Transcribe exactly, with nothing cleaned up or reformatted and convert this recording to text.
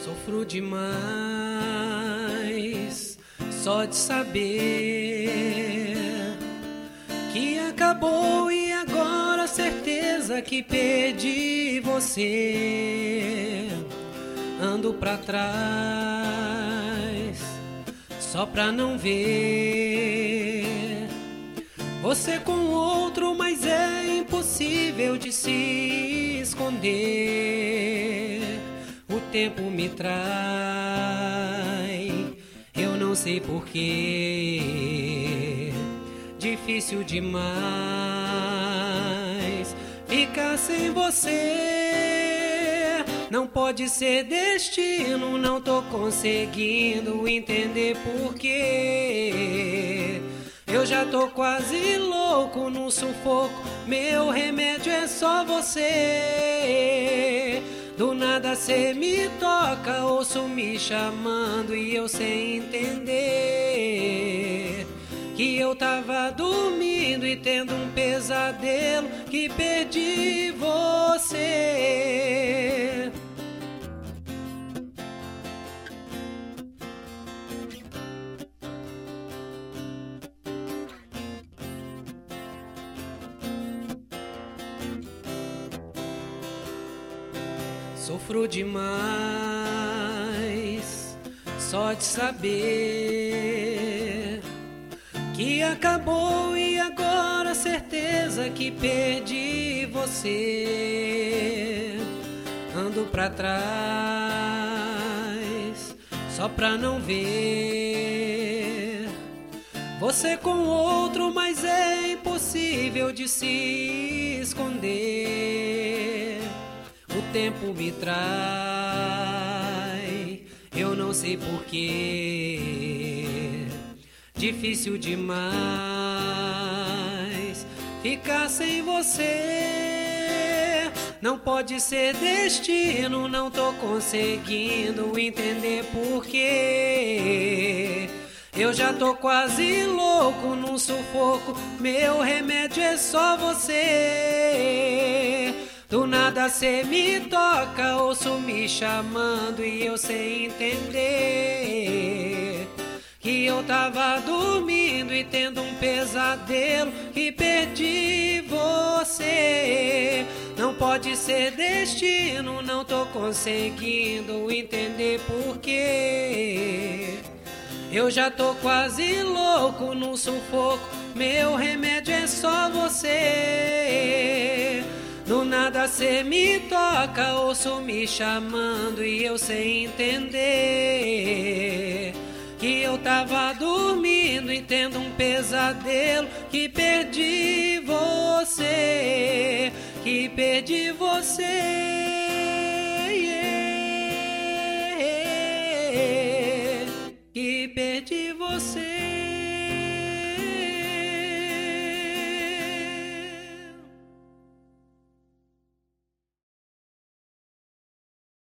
Sofro demais só de saber que acabou e agora certeza que perdi você. Ando pra trás só pra não ver você com outro, mas é impossível de se esconder. O tempo me trai, eu não sei porquê. Difícil demais ficar sem você. Não pode ser destino, não tô conseguindo entender porquê. Eu já tô quase louco no sufoco, meu remédio é só você. Do nada cê me toca, ouço me chamando e eu sem entender que eu tava dormindo e tendo um pesadelo que perdi você. Sofro demais só de saber que acabou e agora certeza que perdi você. Ando pra trás só pra não ver você com outro, mas é impossível de se esconder. O tempo me trai, eu não sei porquê. Difícil demais ficar sem você. Não pode ser destino, não tô conseguindo entender porquê. Eu já tô quase louco num sufoco, meu remédio é só você. Do nada cê me toca, ouço me chamando e eu sei entender que eu tava dormindo e tendo um pesadelo que perdi você. Não pode ser destino, não tô conseguindo entender porquê. Eu já tô quase louco no sufoco, meu remédio é só você. Do nada cê me toca, ouço me chamando e eu sei entender que eu tava dormindo e tendo um pesadelo que perdi você, que perdi você.